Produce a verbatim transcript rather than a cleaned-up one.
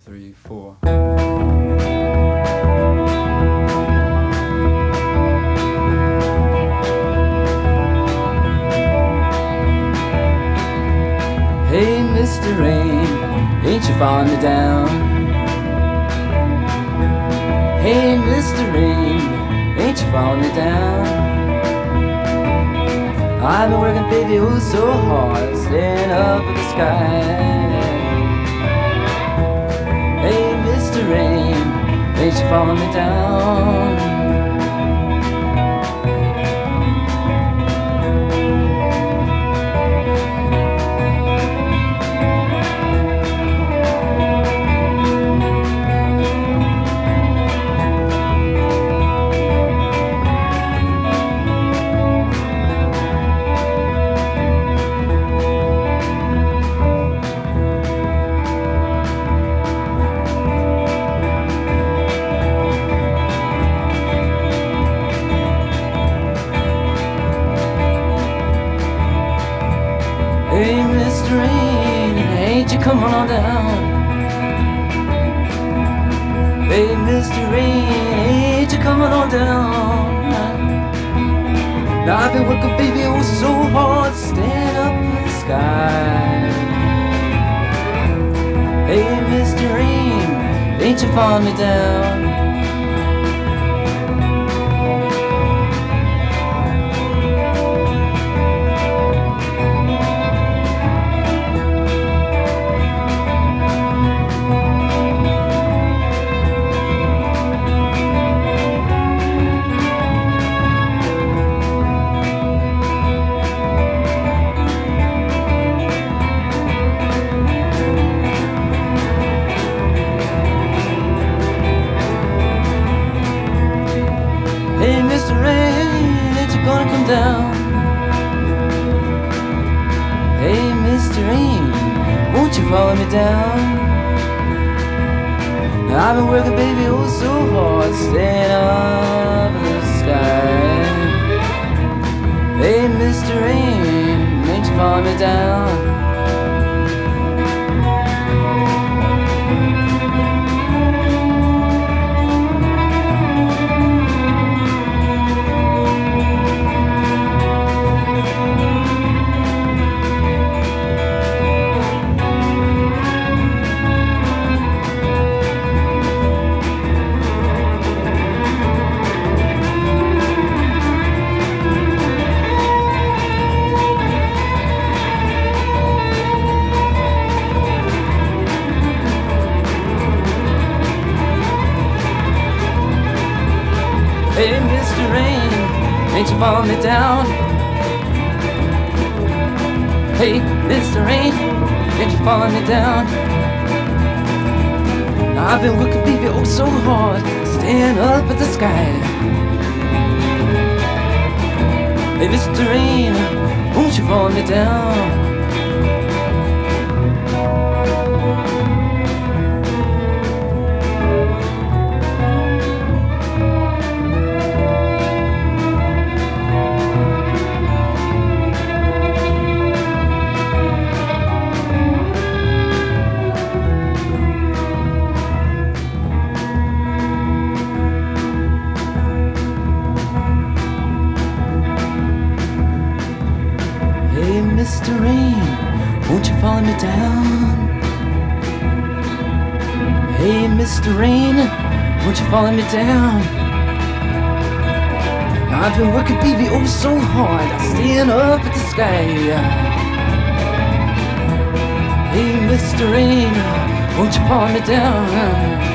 three, four. Hey, Mister Rain, ain't you falling me down? Hey, Mister Rain, ain't you falling me down? I've been working, baby, oh so hard, staying up in the sky. Hey, Mister Rain, ain't you falling me down? Hey, Mister Rain, ain't you coming on down? Hey, Mister Rain, ain't you coming on down? Now I've been working, baby, oh so hard, staying up in the sky. Hey, Mister Rain, ain't you falling me down? Hey, Mister Rain, ain't you gonna come down? Hey, Mister Rain, won't you follow me down? Now I've been working, baby, oh so hard, staying up in the sky. Hey, Mister Rain, ain't you follow me down? Hey, Mister Rain, ain't you falling me down? Hey, Mister Rain, ain't you falling me down? Now I've been working, baby, oh so hard, staying up at the sky. Hey, Mister Rain, won't you fall me down? Hey, Mister Rain, won't you follow me down? Hey, Mister Rain, won't you follow me down? Now I've been working, baby, oh so hard, I'm staying up at the sky. Hey, Mister Rain, won't you follow me down?